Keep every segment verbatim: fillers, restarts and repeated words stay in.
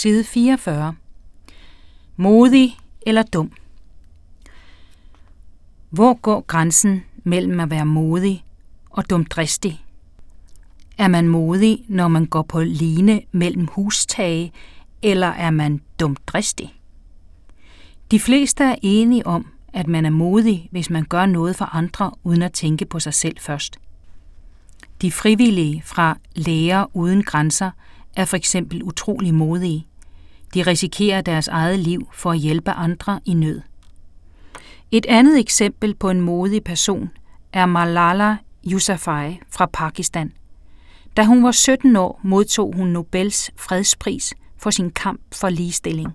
side fireogfyrre. Modig eller dum? Hvor går grænsen mellem at være modig og dumdristig? Er man modig, når man går på line mellem hustage, eller er man dumdristig? De fleste er enige om, at man er modig, hvis man gør noget for andre, uden at tænke på sig selv først. De frivillige fra Læger uden grænser er for eksempel utrolig modige. De risikerer deres eget liv for at hjælpe andre i nød. Et andet eksempel på en modig person er Malala Yousafzai fra Pakistan. Da hun var sytten år, modtog hun Nobels fredspris for sin kamp for ligestilling.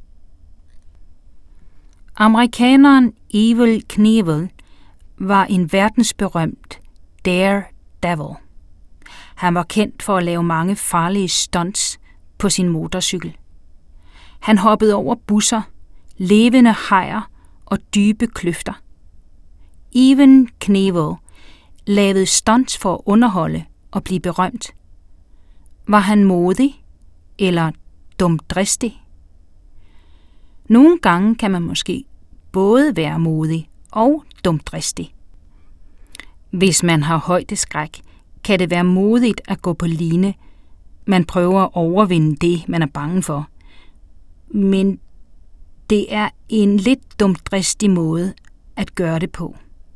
Amerikaneren Evel Knievel var en verdensberømt daredevil. Han var kendt for at lave mange farlige stunts på sin motorcykel. Han hoppede over busser, levende hajer og dybe kløfter. Evel Knievel lavede stunts for at underholde og blive berømt. Var han modig eller dumdristig? Nogle gange kan man måske både være modig og dumdristig. Hvis man har højdeskræk, kan det være modigt at gå på line. Man prøver at overvinde det, man er bange for. Men det er en lidt dumdristig måde at gøre det på.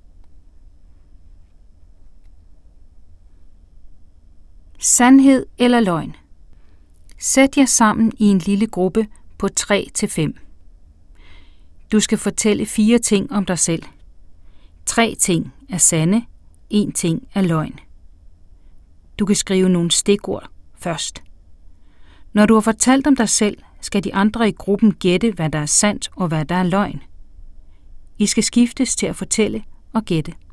Sandhed eller løgn? Sæt jer sammen i en lille gruppe på tre til fem. Du skal fortælle fire ting om dig selv. Tre ting er sande, en ting er løgn. Du kan skrive nogle stikord først. Når du har fortalt om dig selv, skal de andre i gruppen gætte, hvad der er sandt og hvad der er løgn. I skal skiftes til at fortælle og gætte.